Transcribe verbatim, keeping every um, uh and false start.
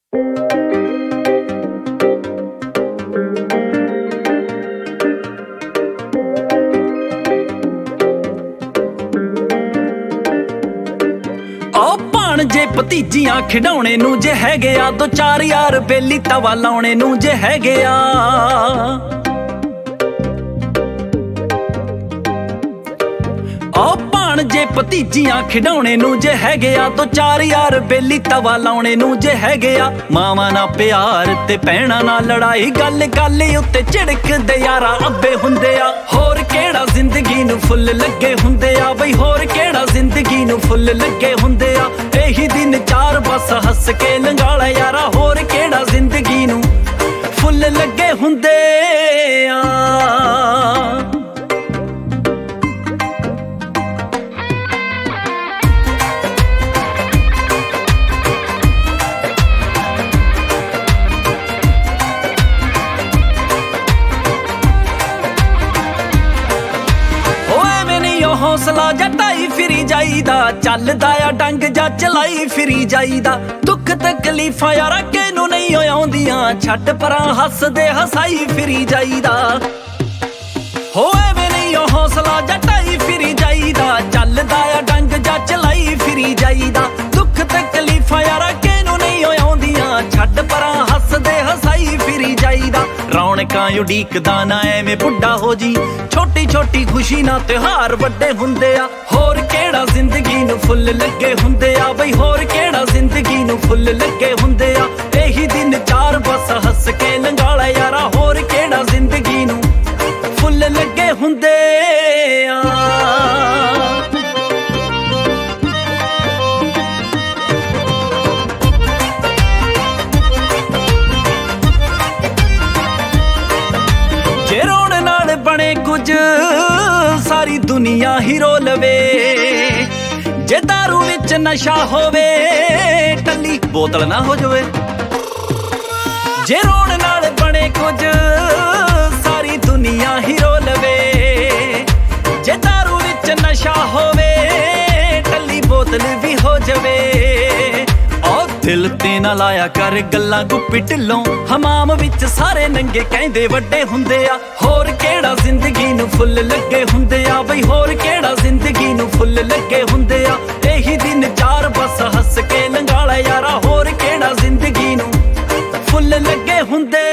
ਜੇ ਭਤੀਜੀਆਂ ਖਿਡਾਉਣੇ ਨੂੰ ਜੇ ਹੈਗੇ ਆ ਦੋ ਚਾਰ ਯਾਰ ਬੇਲੀ ਤਵਾ ਲਾਉਣੇ ਨੂੰ ਜੇ ਹੈਗੇ ਆ ਓ ਭਾਣ ਜੇ ਭਤੀਜੀਆਂ ਖਿਡਾਉਣੇ ਨੂੰ ਜੇ ਹੈਗੇ ਆ ਦੋ ਚਾਰ ਯਾਰ ਬੇਲੀ ਤਵਾ ਲਾਉਣੇ ਨੂੰ ਜੇ ਹੈਗੇ ਆ ਮਾਵਾਂ ਨਾਲ ਪਿਆਰ ਤੇ ਭੈਣਾਂ ਨਾਲ ਲੜਾਈ ਗੱਲ ਗੱਲ ਉੱਤੇ ਝਿੜਕਦੇ ਯਾਰਾ ਅੱਬੇ ਹੁੰਦੇ ਆ ਹੋਰ ਕਿਹੜਾ ਜ਼ਿੰਦਗੀ ਨੂੰ ਫੁੱਲ ਲੱਗੇ ਹੁੰਦੇ ਆ ਬਈ ਹੋਰ ਕਿਹੜਾ ਜ਼ਿੰਦਗੀ ਨੂੰ ਫੁੱਲ ਲੱਗੇ ਹੁੰਦੇ ਆ ਇਹੀ ਦਿਨ ਚਾਰ ਬਸ ਹੱਸ ਕੇ ਲੰਘਾਲਾ ਯਾਰਾ ਹੋਰ ਕਿਹੜਾ ਜ਼ਿੰਦਗੀ ਨੂੰ ਫੁੱਲ ਲੱਗੇ ਹੁੰਦੇ ਆ ਹੌਸਲਾ ਜਟਾਈ ਫਿਰੀ ਜਾਈਦਾ ਚੱਲਦਾ ਆ ਡੰਗ ਜਾਂ ਚਲਾਈ ਫਿਰੀ ਜਾਈਦਾ ਦੁੱਖ ਤਕਲੀਫਾਂ ਯਾਰਾ ਕਿਹਨੂੰ ਨਹੀਂ ਆਉਂਦੀਆਂ ਛੱਡ ਪਰਾਂ ਹੱਸਦੇ ਹਸਾਈ ਫਿਰੀ ਜਾਈਦਾ ਹੋ ਐਵੇਂ ਨਹੀਂ ਹੌਸਲਾ ਜਟਾਈ ਫਿਰੀ ਜਾਈਦਾ ਚੱਲਦਾ ਆ ਡੰਗ ਜਾਂ ਚਲਾਈ ਫਿਰੀ ਜਾਈਦਾ ਦੁੱਖ ਤਕਲੀਫਾਂ ਯਾਰਾ ਕਿਹਨੂੰ ਨਹੀਂ ਆਉਂਦੀਆਂ ਛੱਡ ਪਰਾਂ ਹੱਸਦੇ ਹਸਾਈ ਫਿਰੀ ਜਾਈਦਾ ਰੌਣਕਾਂ ਉਡੀਕਦਾ ਨਾ ਐਵੇਂ ਬੁੱਢਾ ਹੋ ਜੀ ਛੋਟੀ ਛੋਟੀ ਖੁਸ਼ੀ ਨਾਲ ਤਿਉਹਾਰ ਵੱਡੇ ਹੁੰਦੇ ਆ ਹੋਰ ਕਿਹੜਾ ਜ਼ਿੰਦਗੀ ਨੂੰ ਫੁੱਲ ਲੱਗੇ ਹੁੰਦੇ ਆ ਬਈ ਹੋਰ ਕਿਹੜਾ ਜ਼ਿੰਦਗੀ ਨੂੰ ਫੁੱਲ ਲੱਗੇ ਹੁੰਦੇ ਆ ਇਹੀ ਦਿਨ ਚਾਰ ਬਸ ਹੱਸ ਕੇ ਲੰਘਾਲਾ ਯਾਰਾ ਹੋਰ ਕਿਹੜਾ ਜ਼ਿੰਦਗੀ ਨੂੰ ਫੁੱਲ ਲੱਗੇ ਹੁੰਦੇ ਆ ਬਣੇ ਕੁਝ ਸਾਰੀ ਦੁਨੀਆ ਹੀ ਰੋ ਲਵੇ ਜੇ ਦਾਰੂ ਵਿੱਚ ਨਸ਼ਾ ਹੋਵੇ ਟੱਲੀ ਬੋਤਲ ਨਾ ਹੋ ਜਾਵੇ ਜੇ ਰੋਣ ਨਾਲ ਬਣੇ ਕੁਝ ਸਾਰੀ ਦੁਨੀਆ ਹੀ ਰੋ ਲਵੇ ਜੇ ਦਾਰੂ ਵਿੱਚ ਨਸ਼ਾ ਹੋਵੇ ਟੱਲੀ ਬੋਤਲ ਵੀ ਹੋ ਜਾਵੇ ਦਿਲ ਤੇ ਨਾ ਲਾਇਆ ਕਰ ਗੱਲਾਂ ਗੁੱਪੀ ਢਿੱਲੋਂ ਹਮਾਮ ਵਿੱਚ ਸਾਰੇ ਨੰਗੇ ਕਹਿੰਦੇ ਵੱਡੇ ਹੁੰਦੇ ਆ ਹੋਰ ਕਿਹੜਾ ਜ਼ਿੰਦਗੀ ਨੂੰ ਫੁੱਲ ਲੱਗੇ ਹੁੰਦੇ ਆ ਬਈ ਹੋਰ ਕਿਹੜਾ ਜ਼ਿੰਦਗੀ ਨੂੰ ਫੁੱਲ ਲੱਗੇ ਹੁੰਦੇ ਆ ਇਹੀ ਦਿਨ ਚਾਰ ਬਸ ਹੱਸ ਕੇ ਲੰਘਾਲਾ ਯਾਰਾ ਹੋਰ ਕਿਹੜਾ ਜ਼ਿੰਦਗੀ ਨੂੰ ਫੁੱਲ ਲੱਗੇ ਹੁੰਦੇ